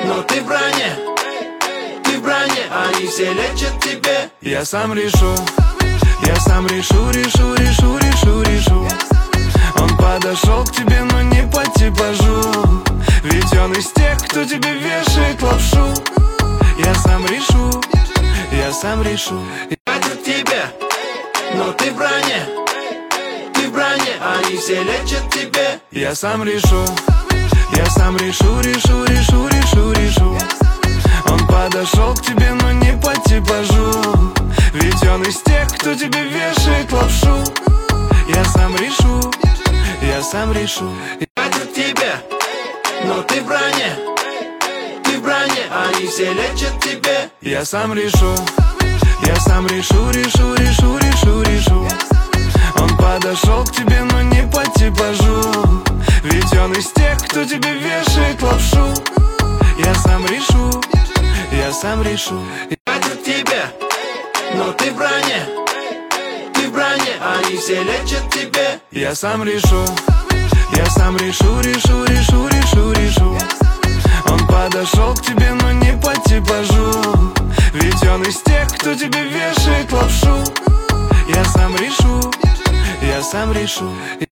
но ты в броне, они все лечат тебе. Я сам решу, решу. Он подошел к тебе, но не по типажу, ведь он из тех, кто тебе вешает лапшу. Я сам решу. Хотят тебя, но ты в броне, они все лечат тебе. Я сам решу, решу. Он подошел к тебе, но не по типажу, ведь он из тех, кто тебе вешает лапшу. Я сам решу. Хотят тебя, но ты в броне, они все лечат тебе. Я сам решу, решу. Он подошел к тебе, но не по типажу, ведь он из тех, кто тебе вешает лапшу. Я сам решу. Хотят тебя, но ты в броне, они все лечат тебе. Я сам решу, решу. Он подошел к тебе, но не по типажу, ведь он из тех, кто тебе вешает лапшу. Я сам решу.